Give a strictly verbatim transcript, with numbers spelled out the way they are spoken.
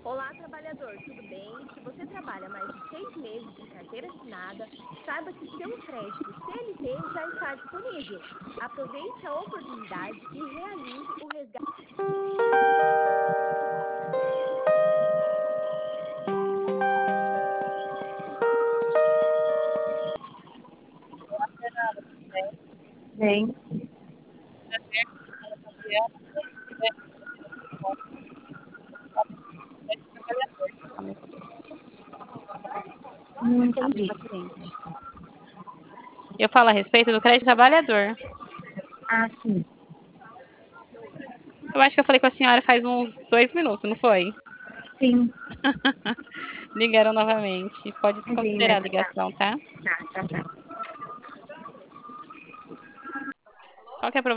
Olá, trabalhador, tudo bem? Se você trabalha mais de seis meses de carteira assinada, saiba que seu crédito C L T já está disponível. Aproveite a oportunidade e realize o resgate. Bem, não entendi. Eu falo a respeito do crédito trabalhador. Ah, sim. Eu acho que eu falei com a senhora faz uns dois minutos, não foi? Sim. Ligaram novamente. Pode Imagina, desconsiderar a tá, tá. ligação, tá? Tá, tá, tá. Qual que é a